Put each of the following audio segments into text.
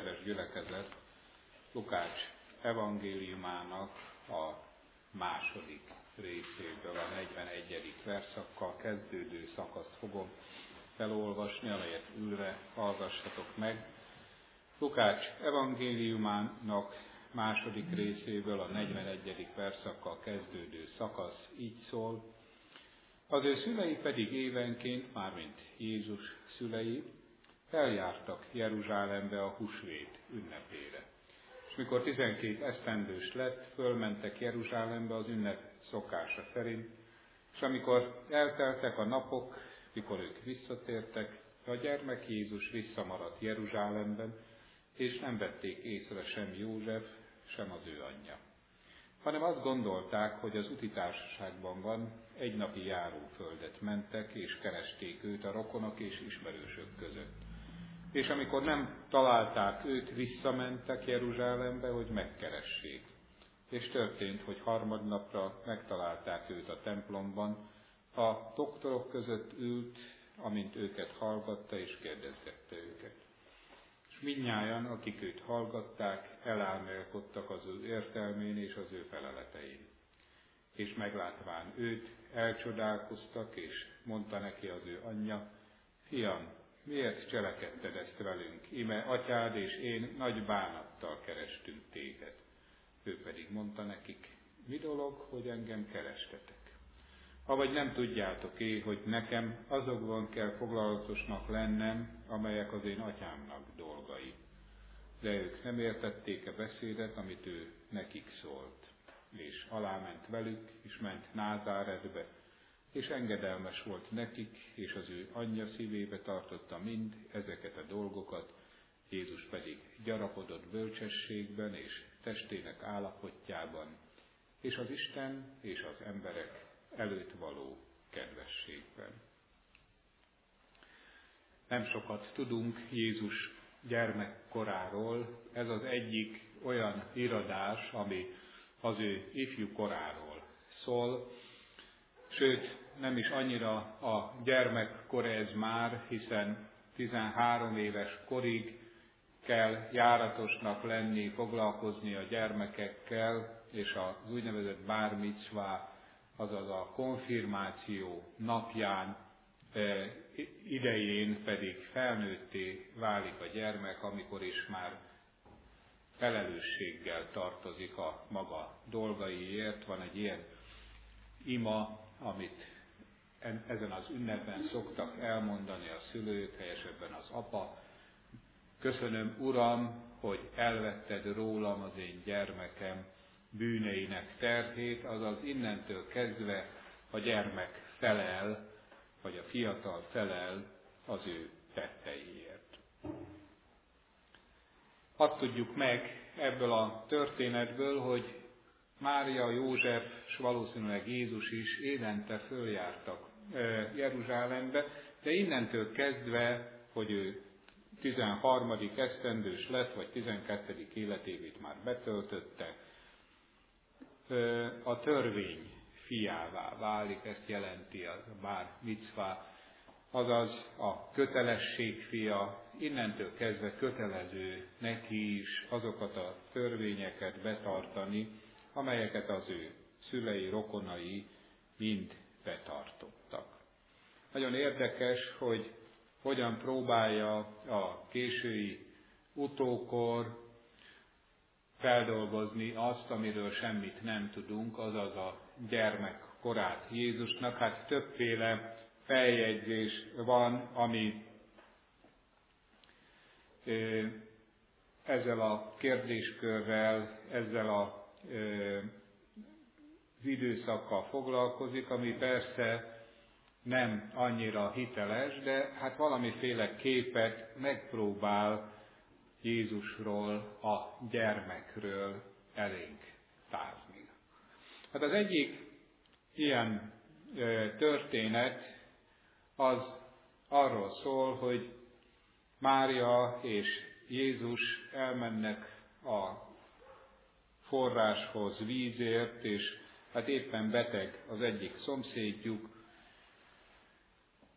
Kedves gyülekezet, Lukács evangéliumának a második részéből a 41. verszakkal kezdődő szakaszt fogom felolvasni, amelyet ülve hallgassatok meg. Lukács evangéliumának második részéből a 41. verszakkal kezdődő szakasz így szól. Az ő szülei pedig évenként, mármint Jézus szülei, eljártak Jeruzsálembe a húsvét ünnepére. És mikor 12 esztendős lett, fölmentek Jeruzsálembe az ünnep szokása szerint, és amikor elteltek a napok, mikor ők visszatértek, a gyermek Jézus visszamaradt Jeruzsálemben, és nem vették észre sem József, sem az ő anyja. Hanem azt gondolták, hogy az úti társaságban van, egy napi járóföldet mentek, és keresték őt a rokonok és ismerősök között. És amikor nem találták őt, visszamentek Jeruzsálembe, hogy megkeressék. És történt, hogy harmadnapra megtalálták őt a templomban, a doktorok között ült, amint őket hallgatta, és kérdezgette őket. És mindnyájan, akik őt hallgatták, elálmélkodtak az ő értelmén és az ő feleletein. És meglátván őt, elcsodálkoztak, és mondta neki az ő anyja: Fiam, miért cselekedted ezt velünk? Íme atyád és én nagy bánattal kerestünk téged. Ő pedig mondta nekik: mi dolog, hogy engem kerestetek? Avagy nem tudjátok-é, hogy nekem azokban kell foglalatosnak lennem, amelyek az én atyámnak dolgai. De ők nem értették a beszédet, amit ő nekik szólt. És aláment velük, és ment Názáretbe, és engedelmes volt nekik, és az ő anyja szívébe tartotta mind ezeket a dolgokat, Jézus pedig gyarapodott bölcsességben és testének állapotjában, és az Isten és az emberek előtt való kedvességben. Nem sokat tudunk Jézus gyermekkoráról, ez az egyik olyan iradás, ami az ő ifjú koráról szól, sőt, nem is annyira a gyermekkor ez már, hiszen 13 éves korig kell járatosnak lenni, foglalkozni a gyermekekkel, és az úgynevezett bár micvá, azaz a konfirmáció napján idején pedig felnőtté válik a gyermek, amikor is már felelősséggel tartozik a maga dolgaiért. Van egy ilyen ima, amit ezen az ünnepen szoktak elmondani a szülők, helyesebben az apa: köszönöm, Uram, hogy elvetted rólam az én gyermekem bűneinek terhét, azaz innentől kezdve a gyermek felel, vagy a fiatal felel az ő tetteiért. Azt tudjuk meg ebből a történetből, hogy Mária, József, és valószínűleg Jézus is évente följártak Jeruzsálembe, de innentől kezdve, hogy ő 13. esztendős lett, vagy 12. életévét már betöltötte, a törvény fiává válik, ezt jelenti a bár micvá, azaz a kötelesség fia. Innentől kezdve kötelező neki is azokat a törvényeket betartani, amelyeket az ő szülei, rokonai mind betartottak. Nagyon érdekes, hogy hogyan próbálja a késői utókor feldolgozni azt, amiről semmit nem tudunk, azaz a gyermekkorát Jézusnak. Hát többféle feljegyzés van, ami ezzel a kérdéskörrel, ezzel az időszakkal foglalkozik, ami persze nem annyira hiteles, de hát valamiféle képet megpróbál Jézusról, a gyermekről elénk tázni. Hát az egyik ilyen történet az arról szól, hogy Mária és Jézus elmennek a forráshoz vízért, és hát éppen beteg az egyik szomszédjuk,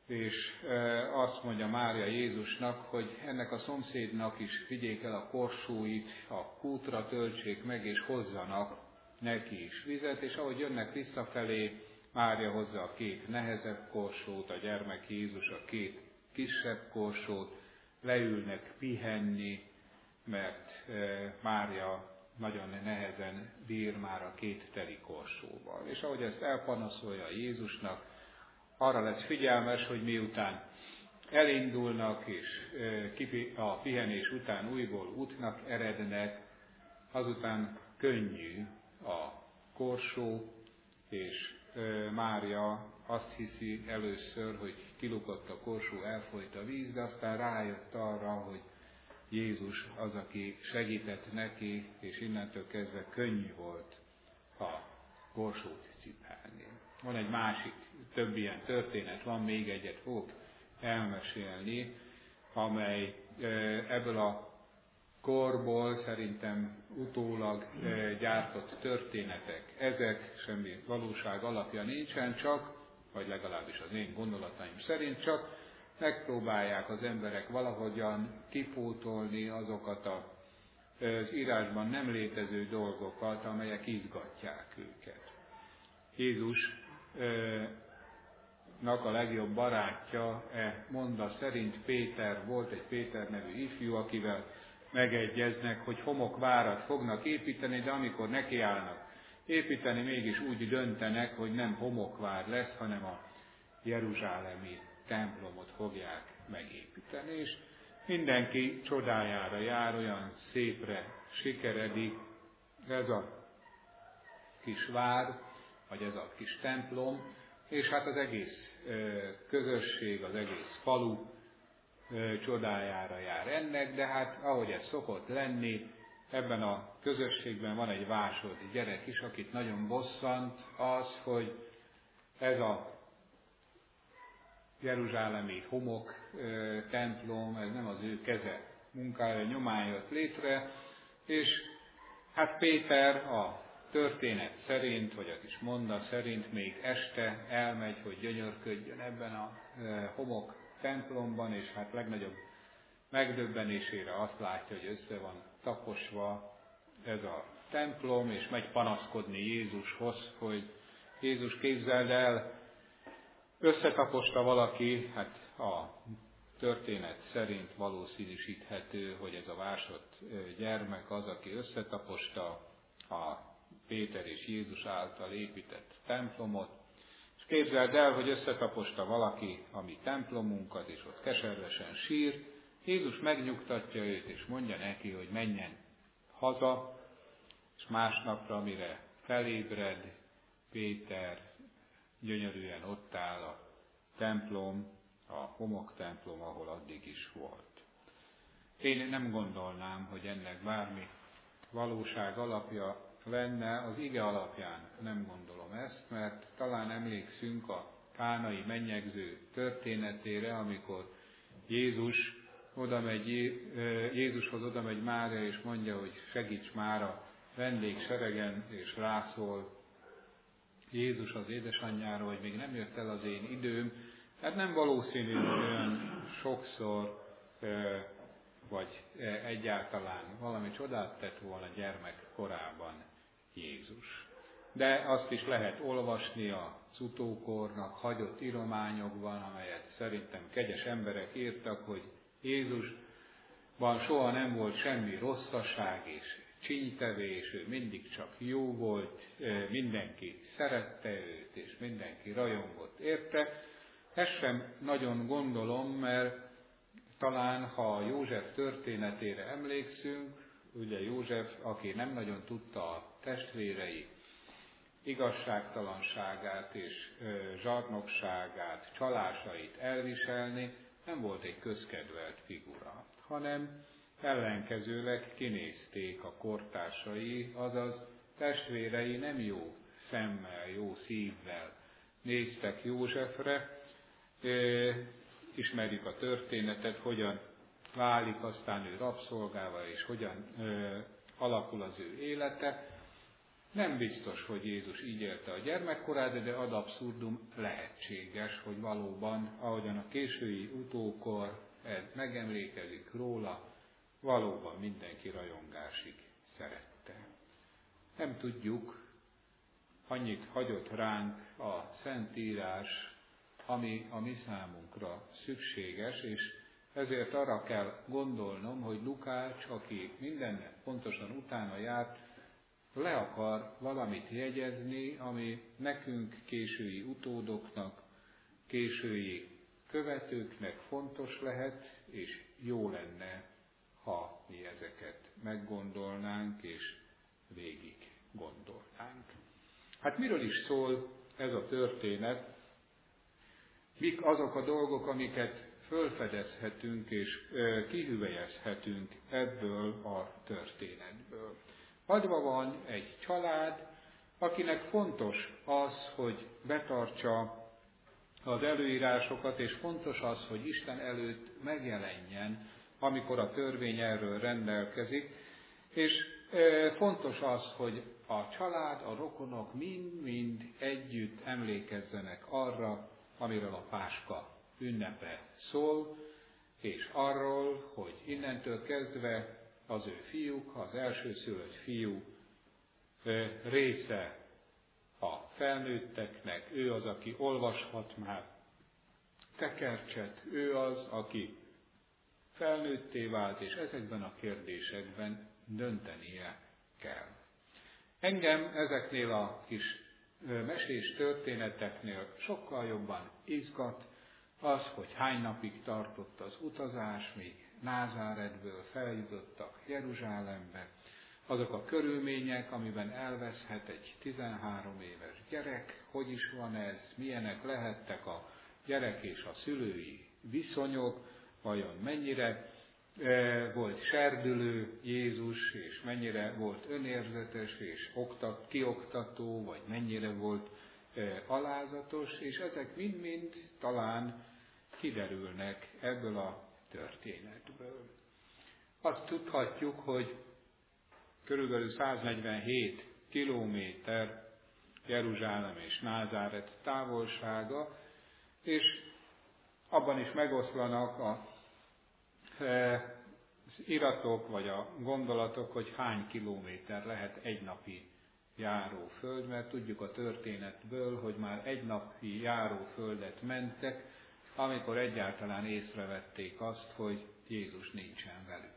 és azt mondja Mária Jézusnak, hogy ennek a szomszédnak is vigyék el a korsóit, a kútra töltsék meg, és hozzanak neki is vizet, és ahogy jönnek visszafelé, Mária hozza a 2 nehezebb korsót, a gyermek Jézus a 2 kisebb korsót, leülnek pihenni, mert Mária nagyon nehezen bír már a 2 teli korsóval. És ahogy ezt elpanaszolja Jézusnak, arra lesz figyelmes, hogy miután elindulnak, és a pihenés után újból útnak erednek, azután könnyű a korsó, és Mária azt hiszi először, hogy kilukott a korsó, elfolyt a víz, de aztán rájött arra, hogy Jézus az, aki segített neki, és innentől kezdve könnyű volt a korsót cipelni. Van egy másik, több ilyen történet, van még egyet fogok elmesélni, amely ebből a korból szerintem utólag gyártott történetek. Ezek semmi valóság alapja nincsen, csak, vagy legalábbis az én gondolataim szerint csak megpróbálják az emberek valahogyan kipótolni azokat az írásban nem létező dolgokat, amelyek izgatják őket. Jézusnak a legjobb barátja monda szerint Péter volt, egy Péter nevű ifjú, akivel megegyeznek, hogy homokvárat fognak építeni, de amikor nekiállnak építeni, mégis úgy döntenek, hogy nem homokvár lesz, hanem a jeruzsálemi templomot fogják megépíteni, és mindenki csodájára jár, olyan szépre sikeredik ez a kis vár, vagy ez a kis templom, és hát az egész közösség, az egész falu csodájára jár ennek, de hát ahogy ez szokott lenni, ebben a közösségben van egy vásodi gyerek is, akit nagyon bosszant az, hogy ez a jeruzsálemi homok templom, ez nem az ő keze munkája nyomán jött létre, és hát Péter a történet szerint, vagy a kis monda szerint még este elmegy, hogy gyönyörködjön ebben a homok templomban, és hát legnagyobb megdöbbenésére azt látja, hogy össze van taposva ez a templom, és megy panaszkodni Jézushoz, hogy Jézus, képzeld el, összetaposta valaki, hát a történet szerint valószínűsíthető, hogy ez a vásott gyermek az, aki összetaposta a Péter és Jézus által épített templomot, és képzeld el, hogy összetaposta valaki a mi templomunkat, és ott keservesen sír. Jézus megnyugtatja őt, és mondja neki, hogy menjen haza, és másnapra, mire felébred, Péter gyönyörűen ott áll a templom, a homok templom, ahol addig is volt. Én nem gondolnám, hogy ennek bármi valóság alapja lenne, az ige alapján nem gondolom ezt, mert talán emlékszünk a kánai mennyegző történetére, amikor Jézushoz oda megy Mária, és mondja, hogy segíts már a vendégseregen, és rászól Jézus az édesanyjára, hogy még nem jött el az én időm. Hát nem valószínű, hogy olyan sokszor, vagy egyáltalán valami csodát tett volna gyermek korában Jézus. De azt is lehet olvasni az utókornak hagyott írományokban, amelyet szerintem kegyes emberek írtak, hogy Jézusban soha nem volt semmi rosszaság és csínytevés, ő mindig csak jó volt, mindenki szerette őt, és mindenki rajongott érte. Ezt sem nagyon gondolom, mert talán, ha József történetére emlékszünk, ugye József, aki nem nagyon tudta a testvérei igazságtalanságát és zsarnokságát, csalásait elviselni, nem volt egy közkedvelt figura, hanem ellenkezőleg kinézték a kortársai, azaz testvérei nem jó szemmel, jó szívvel néztek Józsefre. Ismerjük a történetet, hogyan válik aztán ő rabszolgává, és hogyan alakul az ő élete. Nem biztos, hogy Jézus így élte a gyermekkorát, de ad abszurdum lehetséges, hogy valóban, ahogyan a késői utókor ez megemlékezik róla, valóban mindenki rajongásig szerette. Nem tudjuk, annyit hagyott ránk a Szentírás, ami a mi számunkra szükséges, és ezért arra kell gondolnom, hogy Lukács, aki mindennek pontosan utána járt, le akar valamit jegyezni, ami nekünk, késői utódoknak, késői követőknek fontos lehet, és jó lenne, ha mi ezeket meggondolnánk, és végig gondolnánk. Hát miről is szól ez a történet? Mik azok a dolgok, amiket fölfedezhetünk és kihüvelyezhetünk ebből a történetből? Adva van egy család, akinek fontos az, hogy betartsa az előírásokat, és fontos az, hogy Isten előtt megjelenjen, amikor a törvény erről rendelkezik, és fontos az, hogy a család, a rokonok mind-mind együtt emlékezzenek arra, amiről a Páska ünnepe szól, és arról, hogy innentől kezdve az ő fiúk, az elsőszülött fiú része a felnőtteknek, ő az, aki olvashat már tekercset, ő az, aki felnőtté vált, és ezekben a kérdésekben döntenie kell. Engem ezeknél a kis mesés történeteknél sokkal jobban izgat az, hogy hány napig tartott az utazás, míg Názáretből feljutottak Jeruzsálembe, azok a körülmények, amiben elveszhet egy 13 éves gyerek, hogy is van ez, milyenek lehettek a gyerek és a szülői viszonyok, vajon mennyire volt serdülő Jézus, és mennyire volt önérzetes és kioktató, vagy mennyire volt alázatos, és ezek mind-mind talán kiderülnek ebből a történetből. Azt tudhatjuk, hogy körülbelül 147 kilométer Jeruzsálem és Názáret távolsága, és abban is megoszlanak az iratok vagy a gondolatok, hogy hány kilométer lehet egy napi járóföld, mert tudjuk a történetből, hogy már egy napi járóföldet mentek, amikor egyáltalán észrevették azt, hogy Jézus nincsen velük.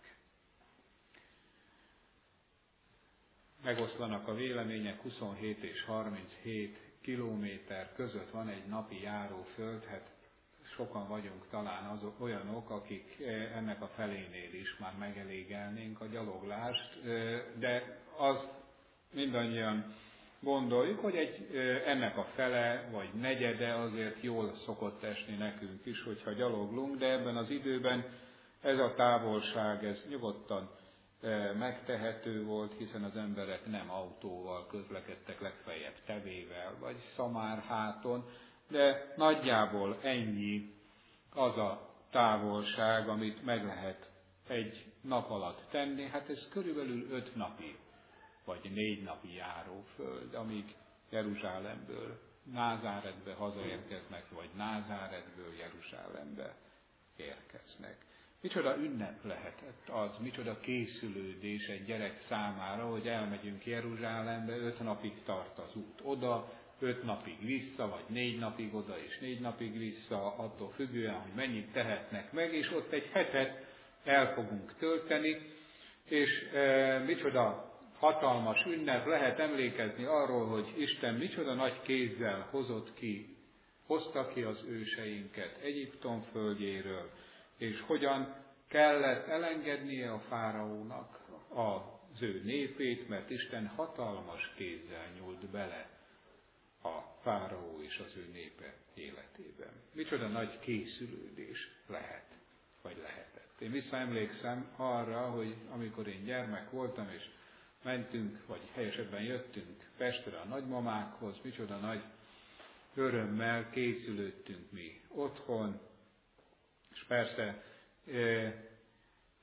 Megoszlanak a vélemények, 27 és 37 kilométer között van egy napi járóföld, hát sokan vagyunk talán olyanok, akik ennek a felénél is már megelégelnénk a gyaloglást, de azt mindannyian gondoljuk, hogy ennek a fele vagy negyede azért jól szokott esni nekünk is, hogyha gyaloglunk, de ebben az időben ez a távolság, ez nyugodtan megtehető volt, hiszen az emberek nem autóval közlekedtek, legfeljebb tevével vagy szamárháton, de nagyjából ennyi az a távolság, amit meg lehet egy nap alatt tenni. Hát ez körülbelül 5 napi vagy 4 napi járóföld, amíg Jeruzsálemből Názáretbe hazaérkeznek, vagy Názáretből Jeruzsálembe érkeznek. Micsoda ünnep lehetett az, micsoda készülődés egy gyerek számára, hogy elmegyünk Jeruzsálembe, 5 napig tart az út oda, 5 napig vissza, vagy 4 napig oda és 4 napig vissza, attól függően, hogy mennyit tehetnek meg, és ott egy hetet el fogunk tölteni, és micsoda hatalmas ünnep, lehet emlékezni arról, hogy Isten micsoda nagy kézzel hozta ki az őseinket Egyiptom földjéről, és hogyan kellett elengednie a fáraónak az ő népét, mert Isten hatalmas kézzel nyúlt bele a fáraó és az ő népe életében. Micsoda nagy készülődés lehet, vagy lehetett. Én visszaemlékszem arra, hogy amikor én gyermek voltam, és mentünk, vagy helyesebben jöttünk Pestre a nagymamákhoz, micsoda nagy örömmel készülődtünk mi otthon, és persze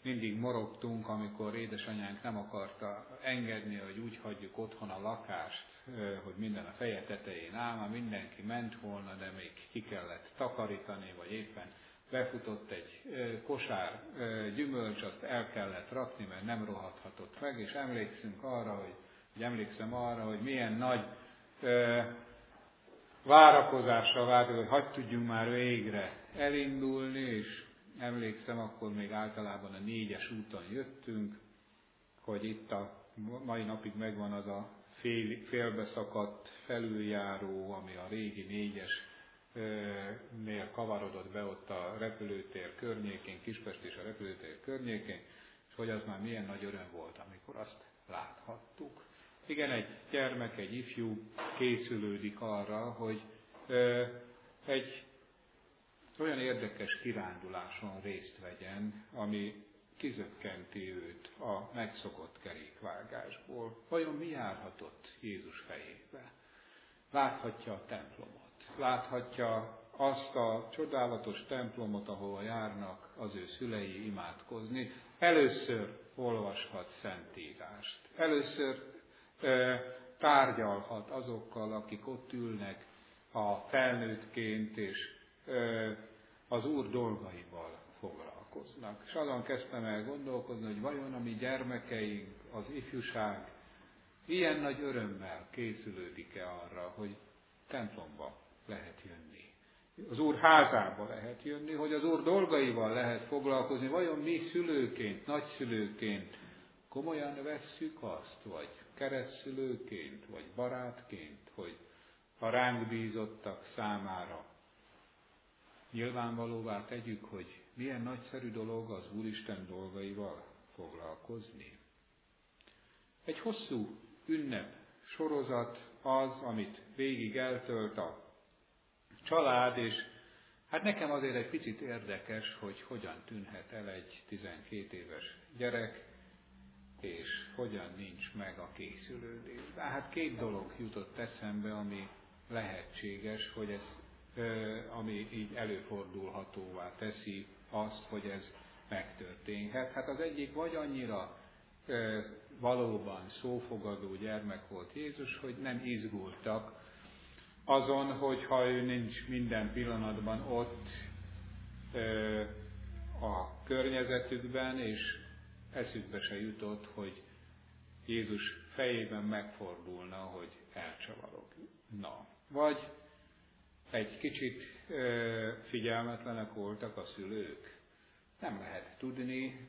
mindig morogtunk, amikor édesanyánk nem akarta engedni, hogy úgy hagyjuk otthon a lakást, hogy minden a feje tetején áll, már mindenki ment volna, de még ki kellett takarítani, vagy éppen befutott egy kosár gyümölcs, azt el kellett rakni, mert nem rohadhatott meg, és emlékszem arra, hogy milyen nagy várakozással vártuk, hogy hadd tudjunk már végre elindulni, és emlékszem, akkor még általában a 4-es úton jöttünk, hogy itt a mai napig megvan az a félbeszakadt felüljáró, ami a régi 4-esnél kavarodott be ott a repülőtér környékén, Kispest és a repülőtér környékén, és hogy az már milyen nagy öröm volt, amikor azt láthattuk. Igen, egy gyermek, egy ifjú készülődik arra, hogy egy olyan érdekes kiránduláson részt vegyen, ami kizökkenti őt a megszokott kerékvágásból. Vajon mi járhatott Jézus fejébe? Láthatja a templomot, láthatja azt a csodálatos templomot, ahol járnak az ő szülei imádkozni. Először olvashat szentírást, először tárgyalhat azokkal, akik ott ülnek a felnőttként, és az Úr dolgaival foglalkoznak. És azon kezdtem el gondolkozni, hogy vajon a mi gyermekeink, az ifjúság ilyen nagy örömmel készülődik-e arra, hogy templomba lehet jönni. Az Úr házába lehet jönni, hogy az Úr dolgaival lehet foglalkozni. Vajon mi szülőként, nagyszülőként komolyan vesszük azt, vagy keresztszülőként, vagy barátként, hogy a ránk bízottak számára nyilvánvalóvá tegyük, hogy milyen nagyszerű dolog az Úristen dolgaival foglalkozni. Egy hosszú ünnep sorozat az, amit végig eltölt a család, és hát nekem azért egy picit érdekes, hogy hogyan tűnhet el egy 12 éves gyerek, és hogyan nincs meg a készülődés. De hát 2 dolog jutott eszembe, ami lehetséges, hogy ez ami így előfordulhatóvá teszi azt, hogy ez megtörténhet. Hát az egyik vagy annyira valóban szófogadó gyermek volt Jézus, hogy nem izgultak azon, hogyha ő nincs minden pillanatban ott a környezetükben, és eszükbe se jutott, hogy Jézus fejében megfordulna, hogy elcsavarogna. Vagy egy kicsit figyelmetlenek voltak a szülők. Nem lehet tudni,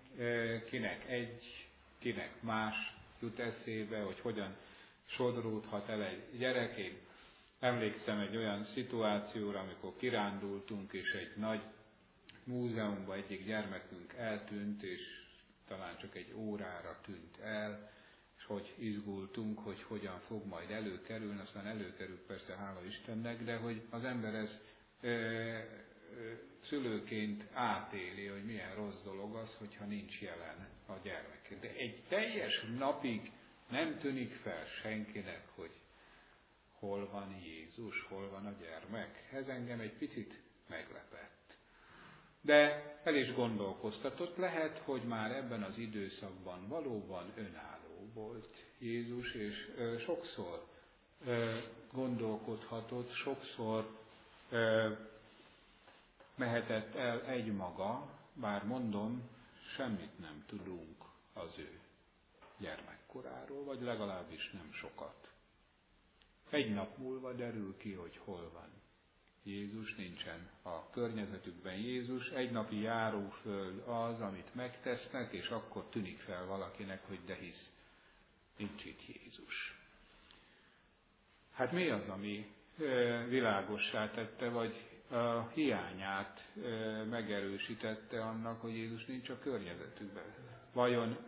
kinek más jut eszébe, hogy hogyan sodródhat el egy gyerek. Én emlékszem egy olyan szituációra, amikor kirándultunk, és egy nagy múzeumban egyik gyermekünk eltűnt, és talán csak egy órára tűnt el, és hogy izgultunk, hogy hogyan fog majd előkerülni, aztán előkerült persze, hála Istennek, de hogy az ember ezt szülőként átéli, hogy milyen rossz dolog az, hogyha nincs jelen a gyermek. De egy teljes napig nem tűnik fel senkinek, hogy hol van Jézus, hol van a gyermek. Ez engem egy picit meglepett. De el is gondolkoztatott, lehet, hogy már ebben az időszakban valóban önálló volt Jézus, és sokszor gondolkodhatott, sokszor mehetett el egymaga, bár mondom, semmit nem tudunk az ő gyermekkoráról, vagy legalábbis nem sokat. Egy nap múlva derül ki, hogy hol van Jézus, nincsen a környezetükben Jézus, egy napi járóföld az, amit megtesznek, és akkor tűnik fel valakinek, hogy de hisz, nincs itt Jézus. Hát mi az, ami világossá tette, vagy a hiányát megerősítette annak, hogy Jézus nincs a környezetükben? Vajon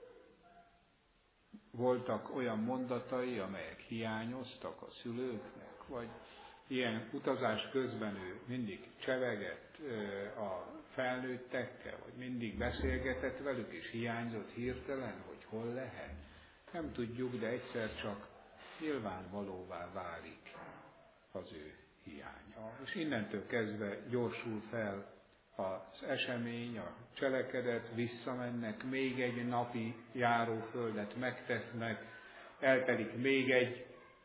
voltak olyan mondatai, amelyek hiányoztak a szülőknek, vagy ilyen utazás közben ő mindig csevegett a felnőttekkel, vagy mindig beszélgetett velük, és hiányzott hirtelen, hogy hol lehet? Nem tudjuk, de egyszer csak nyilvánvalóvá válik az ő hiánya. És innentől kezdve gyorsul fel az esemény, a cselekedet, visszamennek, még egy napi járóföldet megtesznek, eltelik még egy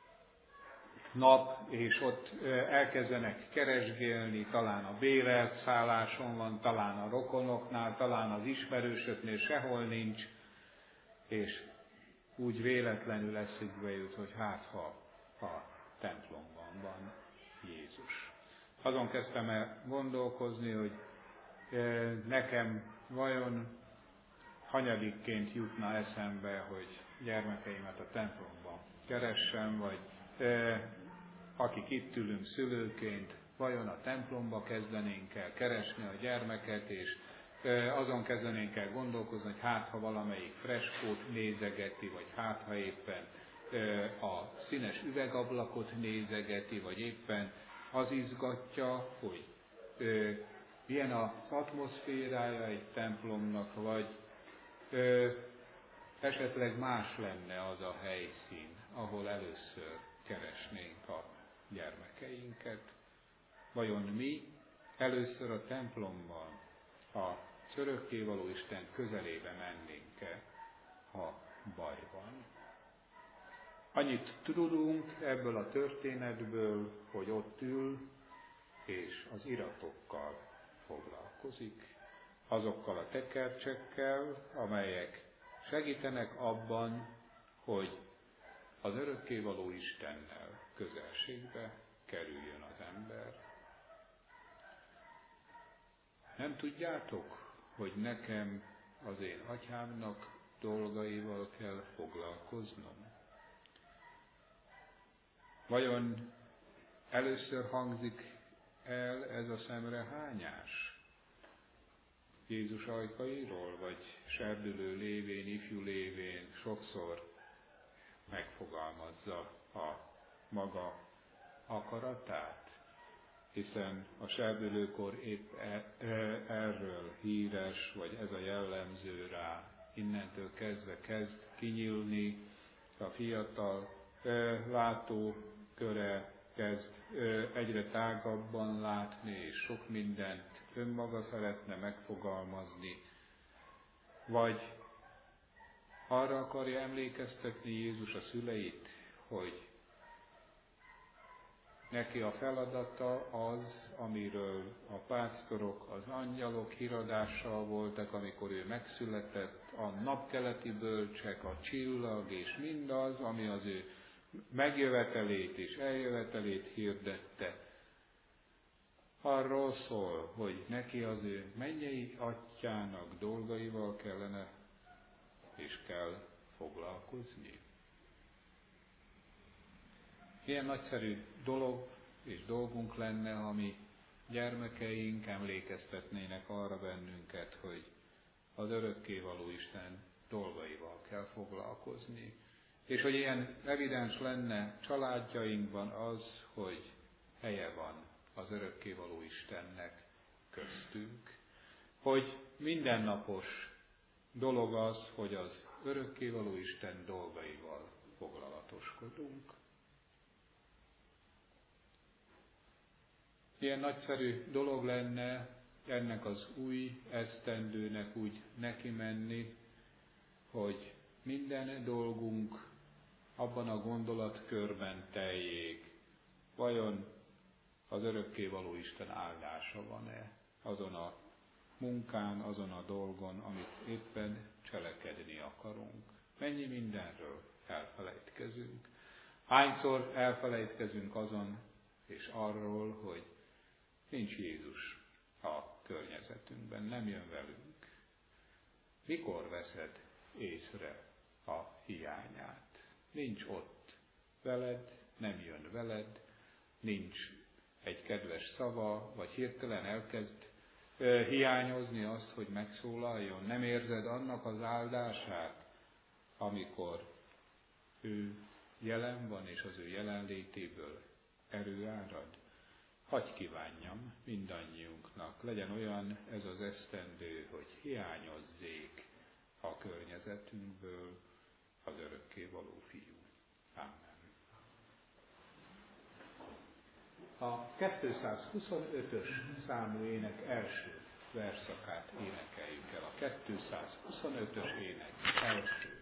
nap, és ott elkezdenek keresgélni, talán a bérelt szálláson van, talán a rokonoknál, talán az ismerősöknél, sehol nincs, és úgy véletlenül eszükbe jut, hogy hát ha a templomban van Jézus. Azon kezdtem el gondolkozni, hogy nekem vajon hanyadikként jutna eszembe, hogy gyermekeimet a templomban keressem, vagy akik itt ülünk szülőként, vajon a templomba kezdenénk el keresni a gyermeket, és azon kezdenénk el gondolkozni, hogy hát ha valamelyik freskót nézegeti, vagy hát ha éppen a színes üvegablakot nézegeti, vagy éppen az izgatja, hogy milyen az atmoszférája egy templomnak, vagy esetleg más lenne az a helyszín, ahol először keresnénk a gyermekeinket. Vajon mi először a templomban a örökkévaló Isten közelébe mennénk-e, ha baj van? Annyit tudunk ebből a történetből, hogy ott ül, és az iratokkal foglalkozik, azokkal a tekercsekkel, amelyek segítenek abban, hogy az örökkévaló Istennel közelségbe kerüljön az ember. Nem tudjátok, hogy nekem az én atyámnak dolgaival kell foglalkoznom? Vajon először hangzik el ez a szemrehányás Jézus ajkairól, vagy serdülő lévén, ifjú lévén sokszor megfogalmazza a maga akaratát? Hiszen a serdülőkor épp erről híres, vagy ez a jellemző rá, innentől kezdve kezd kinyílni, a fiatal látóköre kezd egyre tágabban látni, és sok mindent önmaga szeretne megfogalmazni, vagy arra akarja emlékeztetni Jézus a szüleit, hogy neki a feladata az, amiről a pásztorok, az angyalok híradással voltak, amikor ő megszületett, a napkeleti bölcsek, a csillag és mindaz, ami az ő megjövetelét és eljövetelét hirdette. Arról szól, hogy neki az ő mennyei atyának dolgaival kellene és kell foglalkozni. Ilyen nagyszerű dolog és dolgunk lenne, ha mi gyermekeink emlékeztetnének arra bennünket, hogy az örökkévaló Isten dolgaival kell foglalkozni. És hogy ilyen evidens lenne családjainkban az, hogy helye van az örökkévaló Istennek köztünk. Hogy mindennapos dolog az, hogy az örökkévaló Isten dolgaival foglalatoskodunk. Ilyen nagyszerű dolog lenne ennek az új esztendőnek úgy neki menni, hogy minden dolgunk abban a gondolatkörben teljék, vajon az örökkévaló Isten áldása van-e azon a munkán, azon a dolgon, amit éppen cselekedni akarunk. Mennyi mindenről elfelejtkezünk. Hányszor elfelejtkezünk azon és arról, hogy nincs Jézus a környezetünkben, nem jön velünk. Mikor veszed észre a hiányát? Nincs ott veled, nem jön veled, nincs egy kedves szava, vagy hirtelen elkezd hiányozni azt, hogy megszólaljon. Nem érzed annak az áldását, amikor ő jelen van, és az ő jelenlétéből erő árad. Hadd kívánjam mindannyiunknak, legyen olyan ez az esztendő, hogy hiányozzék a környezetünkből az örökkévaló fiú. Amen. A 225-ös számú ének első verszakát énekeljük el. A 225-ös ének első